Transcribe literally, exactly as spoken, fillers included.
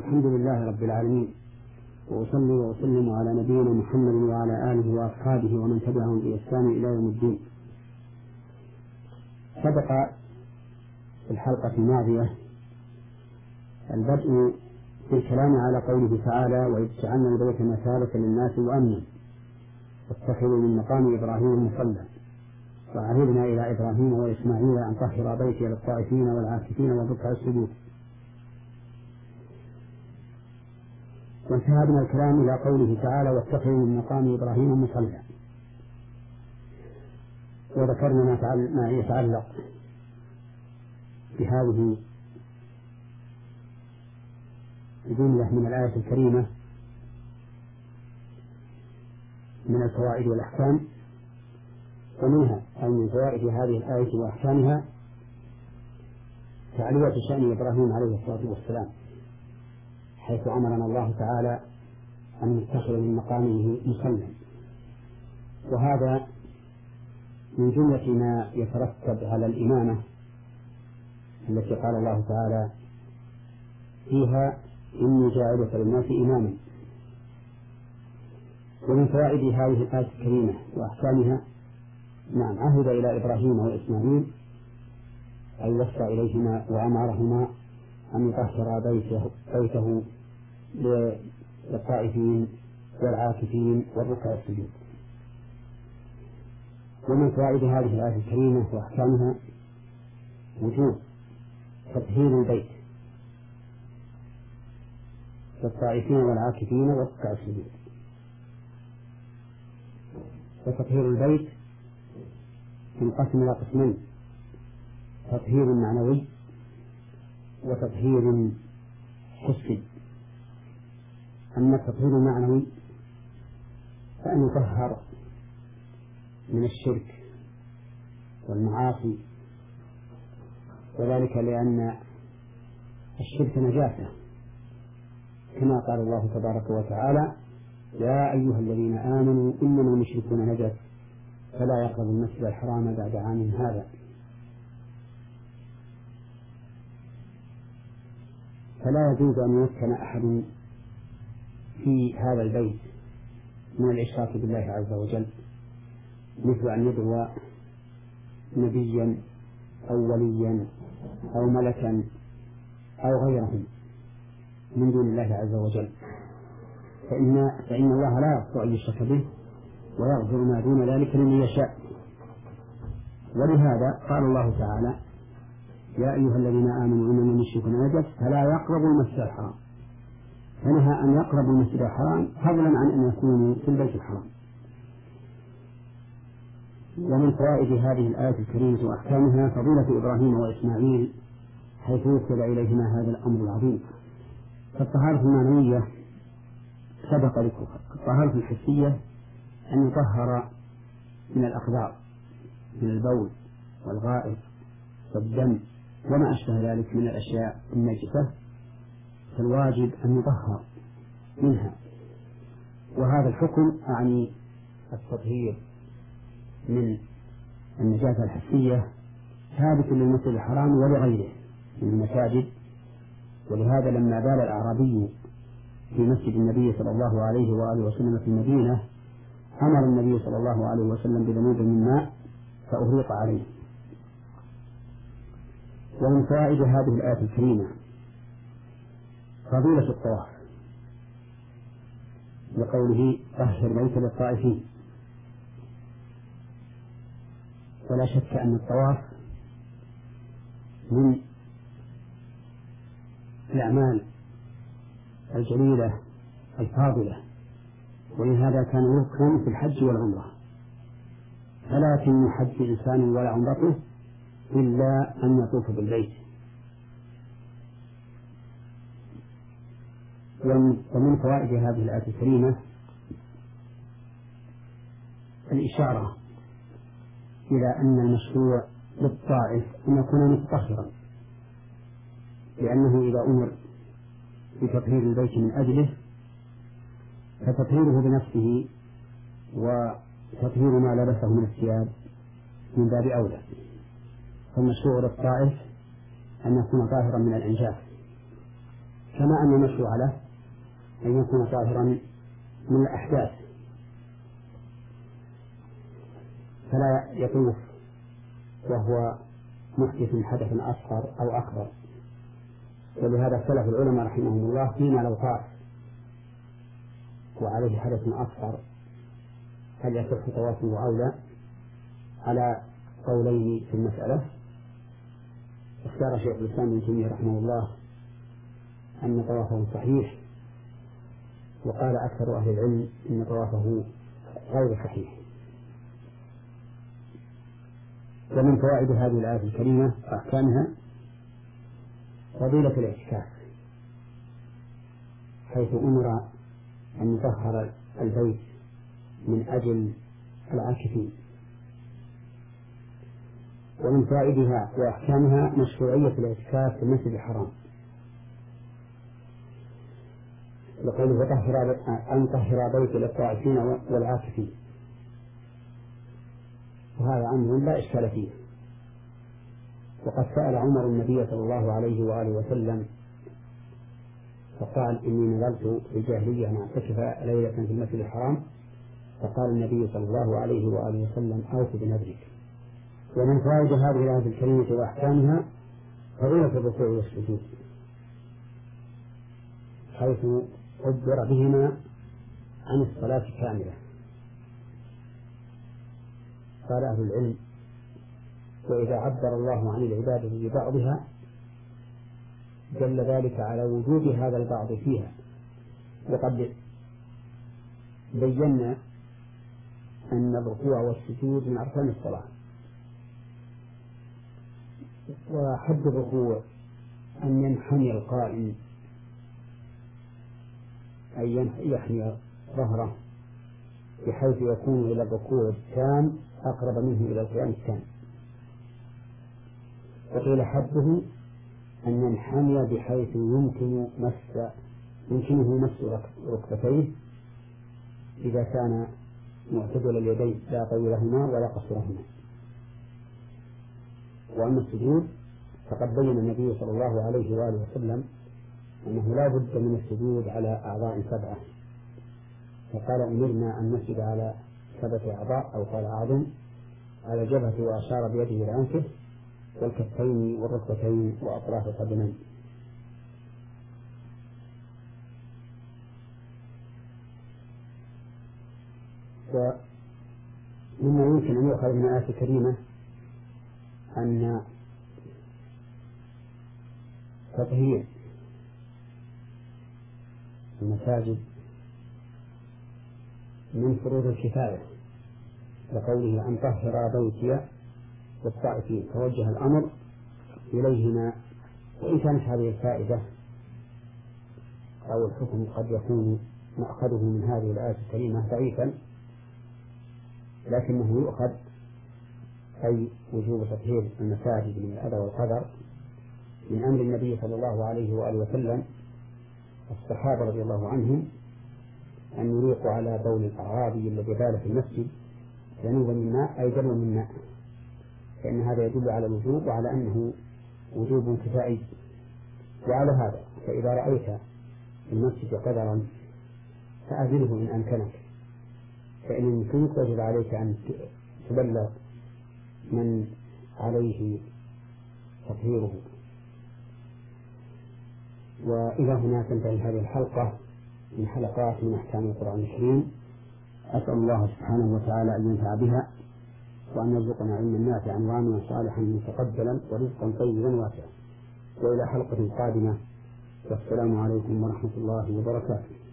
الحمد لله رب العالمين، وأصلي وأسلم على نبينا محمد وعلى آله وأصحابه ومن تبعهم بإحسان إلى يوم الدين. سبق في الحلقة الماضية البدء في الكلام على قوله تعالى: وإذ جعلنا البيت مثابة للناس وأمنا واتخذوا من مقام إبراهيم مصلى وعهدنا إلى إبراهيم وإسماعيل أن طهر بيتي للطائفين والعاكفين والركع السجود. وانتهى بنا الكلام إلى قوله تعالى: واتخذوا من مقام إبراهيم مصلى، وذكرنا ما يتعلق بهذه الجملة من الآية الكريمة من الفوائد والأحكام. ومنها أي من فوائد هذه الآية وأحكامها تعلية شأن إبراهيم عليه الصلاة والسلام، حيث أمرنا الله تعالى أن نتخذ من مقامه مصلى، وهذا من جملة ما يترتب على الإمامة التي قال الله تعالى فيها: إني جاعلك للناس إماما. ومن فوائد هذه الآية الكريمة وأحكامها: نعم، عهد إلى إبراهيم وإسماعيل أي وصى إليهما وأمرهما أن يطهر بيته, بيته للطائفين والعاكفين والركع السجود. ومن فوائد هذه الآية الكريمة وأحكامها وجوب تطهير البيت للطائفين والعاكفين والركع السجود. وتطهير البيت ينقسم إلى قسمين: تطهير معنوي وتطهير حسي. أما التطهير المعنوي فأن يطهر من الشرك والمعاصي، وذلك لأن الشرك نجاسة، كما قال الله تبارك وتعالى: يا أيها الذين آمنوا إنما المشركون نجس فلا يقربوا المسجد الحرام بعد عام هذا. فلا يجوز أن يمكن أحد في هذا البيت من الإشراك بالله عز وجل، مثل أن يدعو نبيا أو وليا أو ملكا أو غيرهم من دون الله عز وجل، فإن, فإن الله لا يغفر أن يشرك به ويغفر ما دون ذلك لمن يشاء. ولهذا قال الله تعالى: يا أيها الذين آمنوا إنما المشركون نجس فلا يقربوا المسجد الحرام، فنهى أن يقربوا المسجد الحرام فضلا عن أن يكونوا في البيت الحرام. ومن فوائد هذه الآية الكريمة وأحكامها فضيلة إبراهيم وإسماعيل حيث وصل إليهما هذا الأمر العظيم. فالطهارة المعنوية سبق ذكرها. الطهارة الحسية أن يطهر من الأقدار من البول والغائط والدم وما أشبه ذلك من الأشياء النجسة، فالواجب أن يطهر منها. وهذا الحكم أعني التطهير من النجاسة الحسية ثابت للمسجد الحرام ولغيره من المساجد. ولهذا لما بال الأعرابي في مسجد النبي صلى الله عليه وآله وسلم في المدينة أمر النبي صلى الله عليه وسلم بذنوب من ماء فأهريق عليه. ومن فوائد هذه الآية الكريمة فضيلة الطواف، لقوله: طهر بيت للطائفين. ولا شك أن الطواف من الأعمال الجليلة الفاضلة، ولهذا كان ركنا في الحج والعمرة، فلا يتم حج إنسان ولا عمرته إلا أن يطوف بالبيت. ومن فوائد هذه الآية الكريمة الإشارة إلى أن المشروع للطائف أن يكون متطهرا، لأنه إذا أمر بتطهير البيت من أجله فتطهيره بنفسه وتطهير ما لبسه من الثياب من باب أولى. فالمشروع للطائف أن يكون طاهرا من الأنجاس، كما أن المشروع له أن يكون طاهرا من الأحداث، فلا يطوف وهو محدث حدثا أصغر أو أكبر. ولهذا اختلف العلماء رحمهم الله فيما لو طاف وعليه حدث أصغر هل يصح طوافه أو لا، على قولين في المسألة. اختار شيخ الإسلام ابن تيمية رحمه الله أن طوافه صحيح، وقال أكثر أهل العلم أن طوافه غير صحيح. ومن فوائد هذه الآية الكريمة وأحكامها فضيلة الاعتكاف، حيث أمر أن يطهر البيت من أجل العاكفين. ومن فوائدها وأحكامها مشروعية الاعتكاف في المسجد الحرام، لقوله وطهر أن طهر بيت للطائفين والعاكفين، وهذا أمر لا إشكال فيه. وقد سأل عمر النبي صلى الله عليه وآله وسلم فقال إني نذرت في الجاهلية أن أعتكف ليلة في المسجد الحرام، فقال النبي صلى الله عليه وآله وسلم أوف بنذرك. ومن فوائد هذه الآية الكريمة وأحكامها فضيلة الركوع والسجود، حيث عبر بهما عن الصلاة كاملة. قال أهل العلم وإذا عبر الله عن العبادة ببعضها دل ذلك على وجود هذا البعض فيها. وقد بينا أن الركوع والسجود من أركان الصلاة، وحد الركوع أن ينحني القائم، أي يحني ظهره بحيث يكون إلى الركوع التام أقرب منه إلى القيام التام. وقيل حده أن ينحني بحيث يمكن مس يمكنه مس ركبتيه إذا كان معتدل اليدين لا طويلهما ولا قصرهما. وأما السجود فقد بين النبي صلى الله عليه وآله وسلم أنه لا بد من السجود على أعضاء سبعة، فقال أمرنا أن نسجد على سبعة أعضاء أو قال أعظم، على الجبهة وأشار بيده إلى أنفه والكفين والركبتين وأطراف القدمين. ومما يمكن أن يؤخذ من الآية الكريمة أن تطهير المساجد من فروض الكفاية، لقوله أن طهر بيتي والطائفين، توجه الأمر إليهما. وإن كانت هذه الفائدة أو الحكم قد يكون مأخذه من هذه الآية الكريمة ضعيفا، لكنه يؤخذ أي وجوب تطهير المساجد من الأذى والقدر من أمر النبي صلى الله عليه وآله وسلم الصحابة رضي الله عنهم أن يريقوا على بول الأعرابي الذي بال في المسجد ذنوبا من ماء أي دلوا من ماء، فإن هذا يدل على الوجوب وعلى أنه وجوب كفائي. وعلى هذا فإذا رأيت في المسجد قدرا فأزله إن أمكنك، فإن يمكنك وجب عليك أن تبلغ من عليه تطهيره. وإلى هنا تنتهي هذه الحلقة من حلقات من أحكام القرآن الكريم. أسأل الله سبحانه وتعالى أن ينفع بها وأن يرزقنا علما نافعا وعملا صالحا متقبلا ورزقا طيبا واسعا. وإلى حلقة قادمة، والسلام عليكم ورحمة الله وبركاته.